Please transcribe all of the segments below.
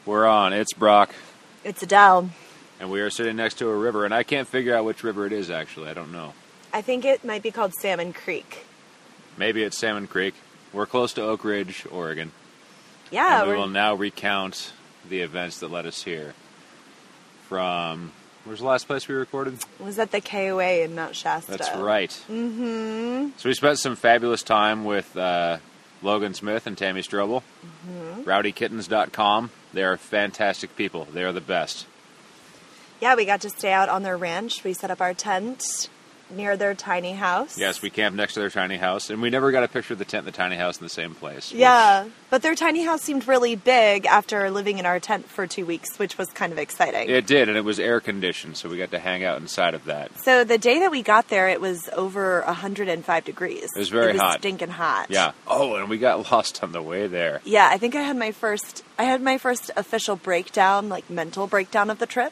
We're on. It's Brock. It's Adele. And we are sitting next to a river, and I can't figure out which river it is, actually. I don't know. I think it might be called Salmon Creek. Maybe it's Salmon Creek. We're close to Oak Ridge, Oregon. Yeah. And we will now recount the events that led us here. From, where's the last place we recorded? Was that the KOA in Mount Shasta? That's right. Mm-hmm. So we spent some fabulous time with Logan Smith and Tammy Strobel. Mm-hmm. Rowdykittens.com. They are fantastic people. They are the best. Yeah, we got to stay out on their ranch. We set up our tent near their tiny house. Yes, we camped next to their tiny house, and we never got a picture of the tent and the tiny house in the same place. Yeah, but their tiny house seemed really big after living in our tent for 2 weeks, which was kind of exciting. It did, and it was air-conditioned, so we got to hang out inside of that. So the day that we got there, it was over 105 degrees. It was very hot. Stinking hot. Yeah. Oh, and we got lost on the way there. Yeah, I think I had my first official breakdown, like mental breakdown of the trip.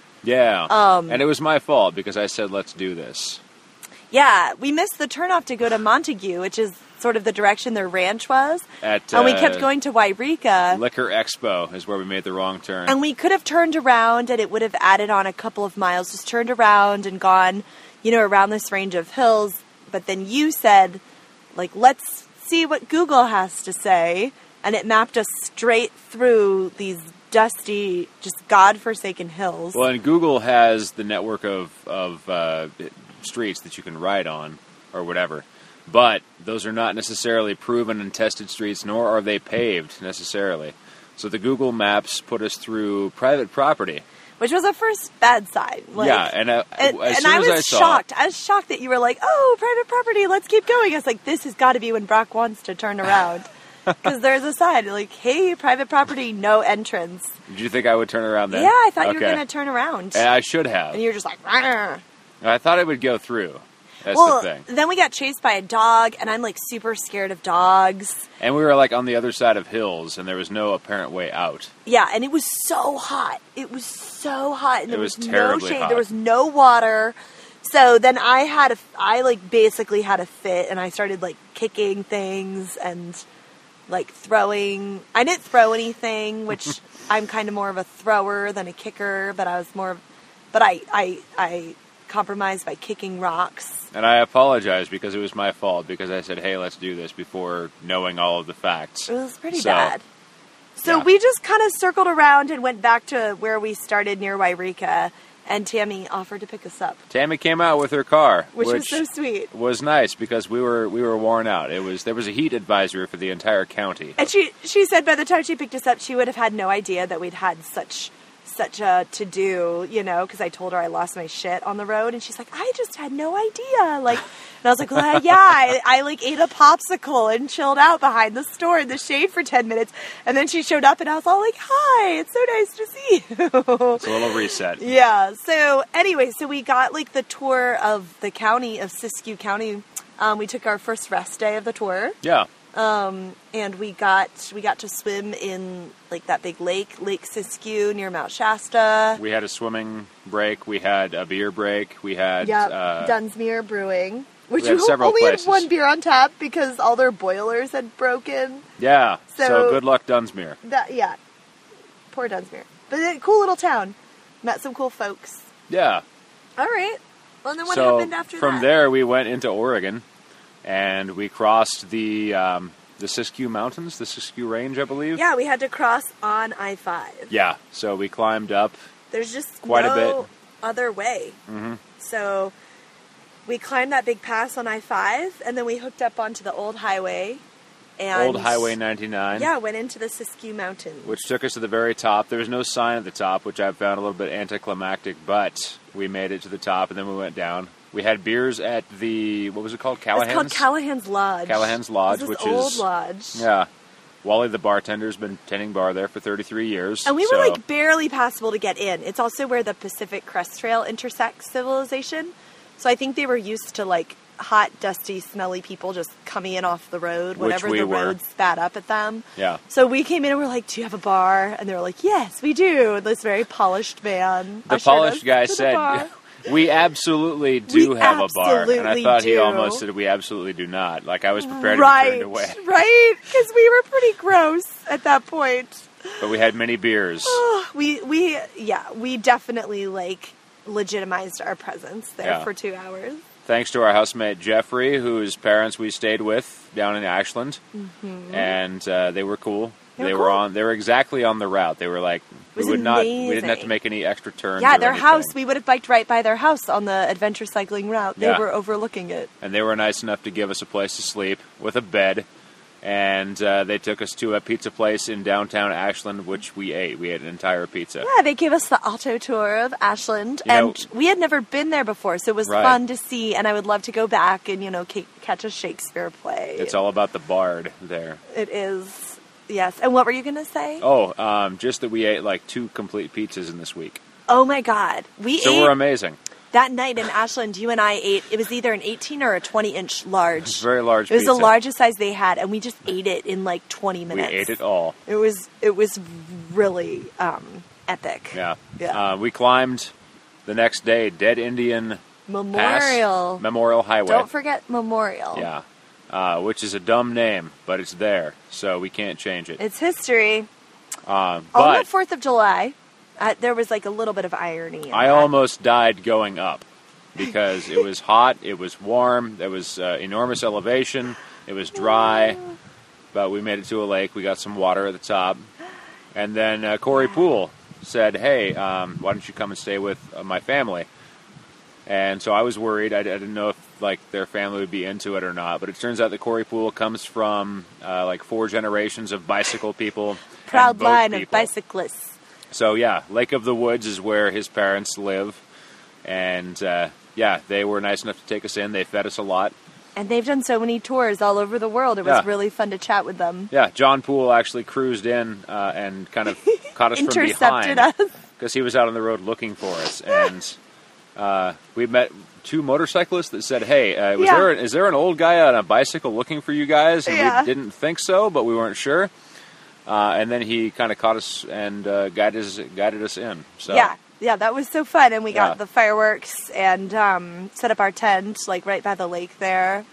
Yeah. And it was my fault because I said, let's do this. Yeah, we missed the turnoff to go to Montague, which is sort of the direction their ranch was. And we kept going to Wairika. Liquor Expo is where we made the wrong turn. And we could have turned around and it would have added on a couple of miles, just turned around and gone, around this range of hills. But then you said, let's see what Google has to say. And it mapped us straight through these dusty, just godforsaken hills. Well, and Google has the network of streets that you can ride on or whatever. But those are not necessarily proven and tested streets, nor are they paved necessarily. So the Google Maps put us through private property. Which was a first bad sign. Yeah, and as soon I as I was saw shocked. I was shocked that you were like, oh, private property, let's keep going. I was like, this has got to be when Brock wants to turn around. Because there's a sign, hey, private property, no entrance. Did you think I would turn around then? Yeah, I thought you were going to turn around. And I should have. And you were just like, Rah. I thought it would go through. That's the thing. Then we got chased by a dog, and I'm super scared of dogs. And we were on the other side of hills, and there was no apparent way out. Yeah, and it was so hot. It was so hot, and there was no shade. Hot. There was no water. So then I basically had a fit, and I started kicking things and throwing. I didn't throw anything, which I'm kind of more of a thrower than a kicker, but I compromised by kicking rocks. And I apologize because it was my fault, because I said, hey, let's do this before knowing all of the facts. It was pretty bad. So we just kind of circled around and went back to where we started near Wairika, and Tammy offered to pick us up. Tammy came out with her car, which was so sweet. Was nice because we were worn out. There was a heat advisory for the entire county. And she said by the time she picked us up, she would have had no idea that we'd had such a to-do, because I told her I lost my shit on the road, and she's like, I just had no idea. And I was like, well, yeah, I ate a popsicle and chilled out behind the store in the shade for 10 minutes, and then she showed up, and I was all like, hi, it's so nice to see you. It's a little reset. Yeah, so anyway, we got, the tour of the county, of Siskiyou County. We took our first rest day of the tour. Yeah. And we got to swim in that big Lake Siskiyou near Mount Shasta. We had a swimming break. We had a beer break. We had Dunsmuir Brewing, which only had one beer on tap because all their boilers had broken. Yeah. So good luck, Dunsmuir. Poor Dunsmuir. But a cool little town. Met some cool folks. Yeah. All right. Well, then what happened after that? From there, we went into Oregon. And we crossed the Siskiyou Mountains, the Siskiyou Range, I believe. Yeah, we had to cross on I-5. Yeah, so we climbed up. There's just quite a bit. Other way. Mm-hmm. So we climbed that big pass on I-5, and then we hooked up onto the old highway. Old Highway 99. Yeah, went into the Siskiyou Mountains. Which took us to the very top. There was no sign at the top, which I found a little bit anticlimactic, but we made it to the top, and then we went down. We had beers at the, what was it called? Callahan's? It's called Callahan's Lodge. Callahan's Lodge, which is old lodge. Yeah. Wally, the bartender, has been tending bar there for 33 years. And we were barely passable to get in. It's also where the Pacific Crest Trail intersects civilization. So I think they were used to hot, dusty, smelly people just coming in off the road whenever the road spat up at them. Yeah. So we came in and we're like, do you have a bar? And they were like, yes, we do. And this very polished man. The polished guy said, We absolutely do have a bar. And I thought he do. almost said we absolutely do not. Like, I was prepared to be Right, turned away. right? Because we were pretty gross at that point. But we had many beers. We definitely, like, legitimized our presence there for 2 hours. Thanks to our housemate Jeffrey, whose parents we stayed with down in Ashland, and they were cool. They were exactly on the route. They were like, we didn't have to make any extra turns. Yeah, or their anything. house. We would have biked right by their house on the adventure cycling route. They were overlooking it, and they were nice enough to give us a place to sleep with a bed. And they took us to a pizza place in downtown Ashland, which we ate. We ate an entire pizza. Yeah, they gave us the auto tour of Ashland, and we had never been there before, so it was fun to see, and I would love to go back and, catch a Shakespeare play. It's all about the bard there. It is, yes. And what were you going to say? Oh, just that we ate like 2 complete pizzas in this week. Oh, my God. So we're amazing. That night in Ashland, you and I ate, it was either an 18 or a 20-inch large. It's very large pizza. It was pizza. the largest size they had, and we just ate it in like 20 minutes. We ate it all. It was really epic. Yeah. We climbed the next day Dead Indian Memorial. Pass, Memorial Highway. Don't forget Memorial. Yeah. Which is a dumb name, but it's there, so we can't change it. It's history. But on the 4th of July... there was like a little bit of irony in I that. almost died going up because it was hot, it was warm, there was enormous elevation, it was dry, but we made it to a lake, we got some water at the top, and then Corey Poole said, hey, why don't you come and stay with my family? And so I was worried, I didn't know if like their family would be into it or not, but it turns out that Corey Poole comes from like 4 generations of bicycle people. Proud line of bicyclists. So, yeah, Lake of the Woods is where his parents live. And, they were nice enough to take us in. They fed us a lot. And they've done so many tours all over the world. It was really fun to chat with them. Yeah, John Poole actually cruised in and kind of caught us from behind. Intercepted us. Because he was out on the road looking for us. And we met 2 motorcyclists that said, hey, is there an old guy on a bicycle looking for you guys? And we didn't think so, but we weren't sure. And then he kind of caught us and guided us in. So. Yeah, that was so fun. And we got the fireworks and set up our tent like right by the lake there.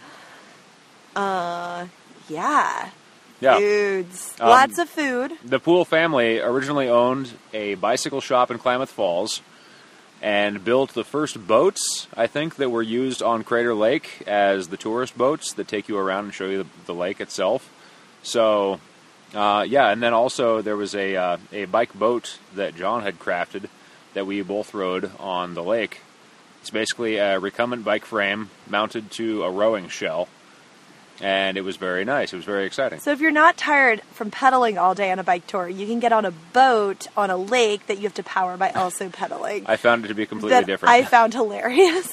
Foods. Lots of food. The Poole family originally owned a bicycle shop in Klamath Falls and built the first boats, I think, that were used on Crater Lake as the tourist boats that take you around and show you the lake itself. So... and then also there was a bike boat that John had crafted that we both rode on the lake. It's basically a recumbent bike frame mounted to a rowing shell, and it was very nice. It was very exciting. So if you're not tired from pedaling all day on a bike tour, you can get on a boat on a lake that you have to power by also pedaling. I found it to be completely different. I found hilarious.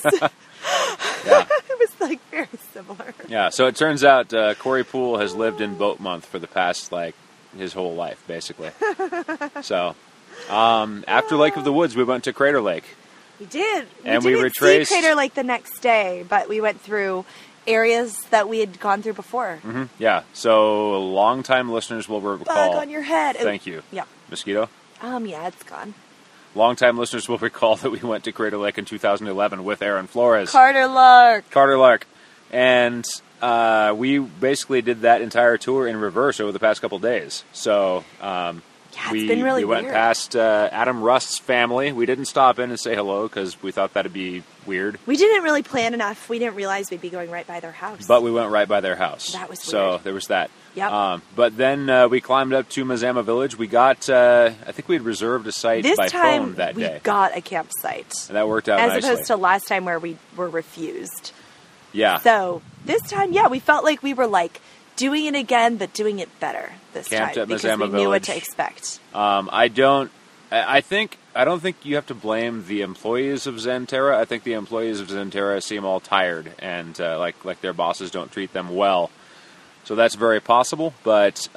It was like very similar. Yeah, so it turns out Corey Poole has lived in Boat Month for the past, like, his whole life, basically. So, after Lake of the Woods, we went to Crater Lake. We did. And we we didn't see Crater Lake the next day, but we went through areas that we had gone through before. Mm-hmm. Yeah, so longtime listeners will recall. Bug on your head. Thank you. Yeah. Mosquito? Yeah, it's gone. Longtime listeners will recall that we went to Crater Lake in 2011 with Aaron Flores. Carter Lark. And we basically did that entire tour in reverse over the past couple days. So it's been really we went weird. past Adam Rust's family. We didn't stop in and say hello because we thought that'd be weird. We didn't really plan enough. We didn't realize we'd be going right by their house. But we went right by their house. That was weird. So there was that. Yep. But then we climbed up to Mazama Village. We got, I think we had reserved a site by phone that day. This time we got a campsite. And that worked out nicely. As opposed to last time where we were refused. Yeah. So this time, we felt like we were like doing it again, but doing it better this Camped time at because Mazama we knew what Village. to expect. I don't think you have to blame the employees of Xanterra. I think the employees of Xanterra seem all tired and like their bosses don't treat them well. So that's very possible, but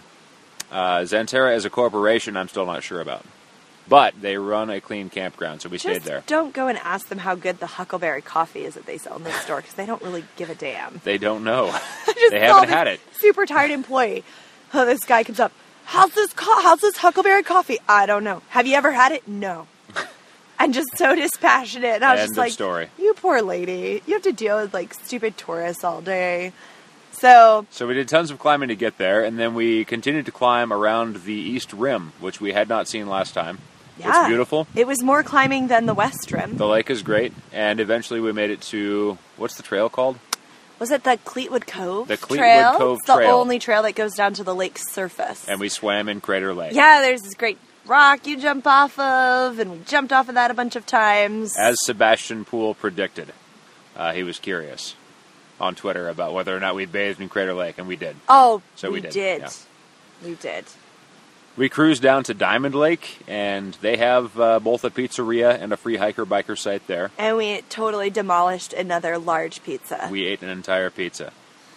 Xanterra as a corporation, I'm still not sure about. But they run a clean campground, so we stayed there. Don't go and ask them how good the Huckleberry coffee is that they sell in the store, because they don't really give a damn. They don't know. They haven't had it. Super tired employee. Oh, this guy comes up. How's this Huckleberry coffee? I don't know. Have you ever had it? No. And and just so dispassionate. And I was End just of like, story. you poor lady. You have to deal with, like, stupid tourists all day. So So we did tons of climbing to get there, and then we continued to climb around the East Rim, which we had not seen last time. yeah. It's beautiful. It was more climbing than the West Rim. The lake is great, and eventually we made it to, what's the trail called? Was it the Cleetwood Cove The Cleetwood trail? Cove It's the Trail. only trail that goes down to the lake's surface. And we swam in Crater Lake. Yeah, there's this great rock you jump off of, and we jumped off of that a bunch of times. As Sebastian Poole predicted, he was curious on Twitter about whether or not we bathed in Crater Lake, and we did. Oh, So we we did, yeah. We did. We cruised down to Diamond Lake, and they have both a pizzeria and a free hiker-biker site there. And we totally demolished another large pizza. We ate an entire pizza.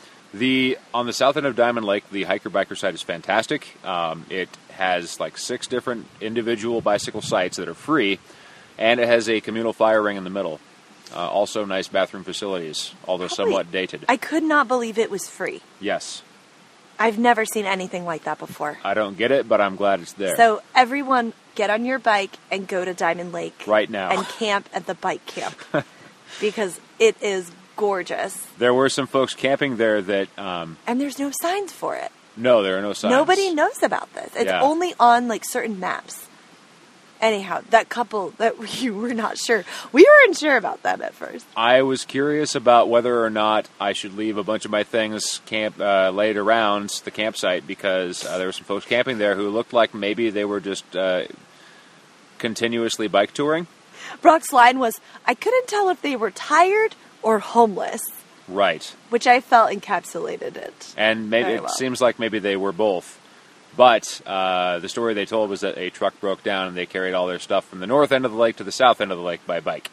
On the south end of Diamond Lake, the hiker-biker site is fantastic. It has like 6 different individual bicycle sites that are free, and it has a communal fire ring in the middle. Also nice bathroom facilities, although somewhat dated. I could not believe it was free. Yes. I've never seen anything like that before. I don't get it, but I'm glad it's there. So everyone, get on your bike and go to Diamond Lake Right now. and camp at the bike camp because it is gorgeous. There were some folks camping there that, And there's no signs for it. no, there are no signs. Nobody knows about this. It's Yeah. only on like certain maps. Anyhow, that couple that we were not sure. We weren't sure about them at first. I was curious about whether or not I should leave a bunch of my things laid around the campsite because there were some folks camping there who looked like maybe they were just continuously bike touring. Brock's line was, I couldn't tell if they were tired or homeless, Right. which I felt encapsulated it. And maybe Very it well. seems like maybe they were both. But the story they told was that a truck broke down and they carried all their stuff from the north end of the lake to the south end of the lake by bike.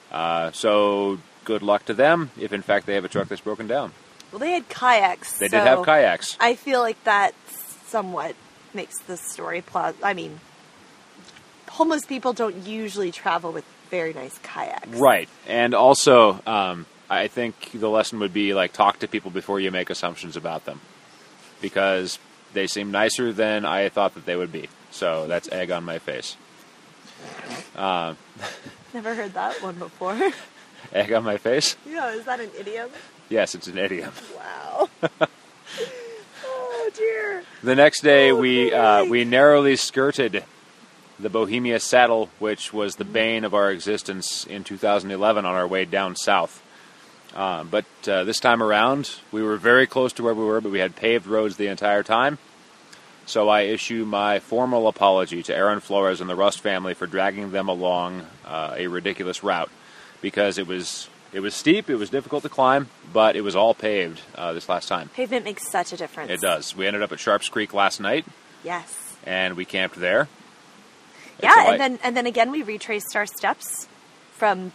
So good luck to them if, in fact, they have a truck that's broken down. Well, they had kayaks. They did have kayaks. I feel like that somewhat makes the story plausible. I mean, homeless people don't usually travel with very nice kayaks. Right. And also, I think the lesson would be, like, talk to people before you make assumptions about them. Because they seem nicer than I thought that they would be. So that's egg on my face. Never heard that one before. Egg on my face? Yeah, is that an idiom? Yes, it's an idiom. Wow. Oh, dear. The next day, Oh, we really? narrowly skirted the Bohemia Saddle, which was the bane of our existence in 2011 on our way down south. But this time around, we were very close to where we were, but we had paved roads the entire time. So I issue my formal apology to Aaron Flores and the Rust family for dragging them along a ridiculous route, because it was steep, it was difficult to climb, but it was all paved this last time. Pavement makes such a difference. It does. We ended up at Sharps Creek last night, Yes. and we camped there. Yeah, So and then again we retraced our steps from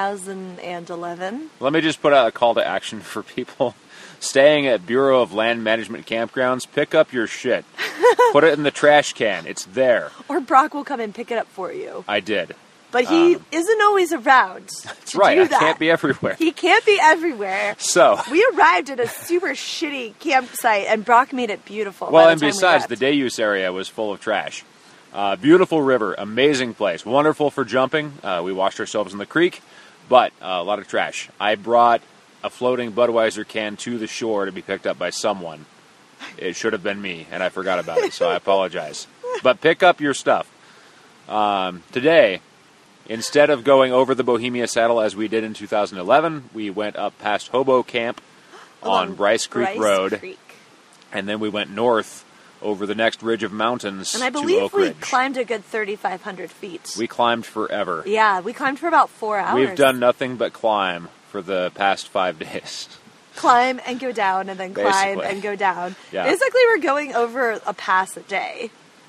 2011. Let me just put out a call to action for people staying at Bureau of Land Management campgrounds. Pick up your shit. Put it in the trash can. It's there. Or Brock will come and pick it up for you. I did. But he isn't always around to Right. do I that. can't be everywhere. He can't be everywhere. So, We arrived at a super shitty campsite, and Brock made it beautiful. well, by and the time we besides, left. the day use area was full of trash. Beautiful river, amazing place, wonderful for jumping. We washed ourselves in the creek, but a lot of trash. I brought a floating Budweiser can to the shore to be picked up by someone. It should have been me, and I forgot about it, so I apologize. But pick up your stuff. Today, instead of going over the Bohemia Saddle as we did in 2011, we went up past Hobo Camp on Along Bryce Creek Road, Creek. and then we went north over the next ridge of mountains And I to believe Oak we Ridge. climbed a good 3,500 feet. We climbed forever. Yeah, we climbed for about 4 hours. We've done nothing but climb for the past 5 days. Climb and go down, and then climb Basically. and go down. Yeah. Basically, we're going over a pass a day.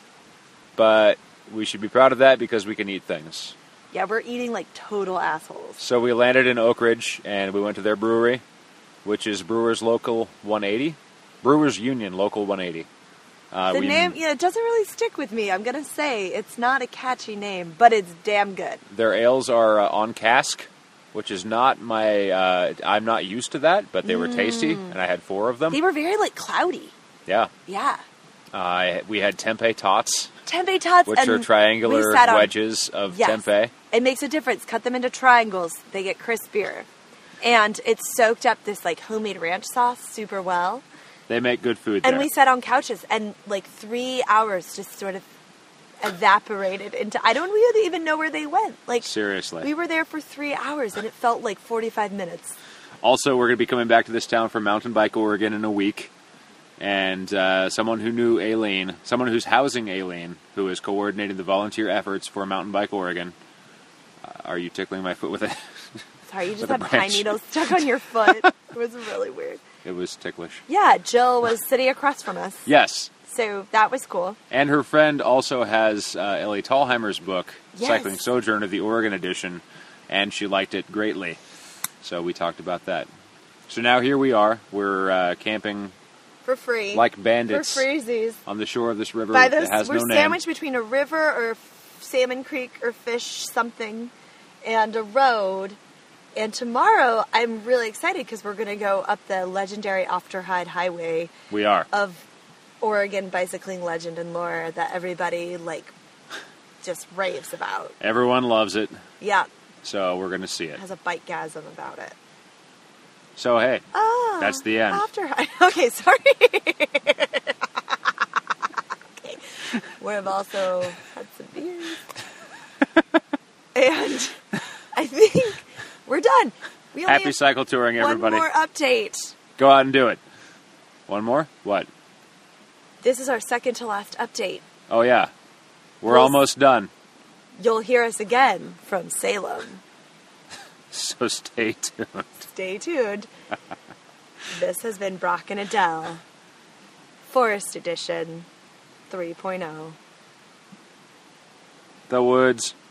But we should be proud of that because we can eat things. Yeah, we're eating like total assholes. So we landed in Oak Ridge, and we went to their brewery, which is Brewers Local 180. Brewers Union Local 180. The name, yeah, it doesn't really stick with me. I'm going to say it's not a catchy name, but it's damn good. Their ales are on cask, which is not my... I'm not used to that, but they were tasty, and I had 4 of them. They were very like cloudy. Yeah. Yeah. We had tempeh tots, Tempeh tots, which and are triangular we sat on- wedges of Yes. tempeh. It makes a difference. Cut them into triangles. They get crispier. And it's soaked up this like homemade ranch sauce super well. They make good food And there. we sat on couches and like 3 hours just sort of evaporated into, I don't really even know where they went. Like Seriously. we were there for 3 hours and it felt like 45 minutes. Also, we're going to be coming back to this town for Mountain Bike Oregon in a week. And someone who knew Aileen, someone who's housing Aileen, who is coordinating the volunteer efforts for Mountain Bike Oregon. Are you tickling my foot with it? Sorry, you just With a have pine branch. needles stuck on your foot. It was really weird. It was ticklish. Yeah, Jill was sitting across from us. Yes. So that was cool. And her friend also has Ellie Tallheimer's book, Yes. Cycling Sojourner, the Oregon edition, and she liked it greatly. So we talked about that. So now here we are. We're camping For free. like bandits For freezies. on the shore of this river By that this, has we're no name. sandwiched between a river or Salmon Creek or Fish something and a road. And tomorrow, I'm really excited because we're going to go up the legendary Ofterhide Highway We are. of Oregon bicycling legend and lore that everybody like just raves about. Everyone loves it, Yeah, so we're going to see it. has a bike-gasm about it. So hey, Oh, that's the end. Ofterhide. Okay, sorry. Okay. We've also had some beers. And I think we're done. We only Happy have cycle touring, everybody. one more update. Go out and do it. One more? What? This is our second to last update. Oh, yeah. We're Well, almost done. You'll hear us again from Salem. So stay tuned. Stay tuned. This has been Brock and Adele, Forest Edition 3.0. The woods.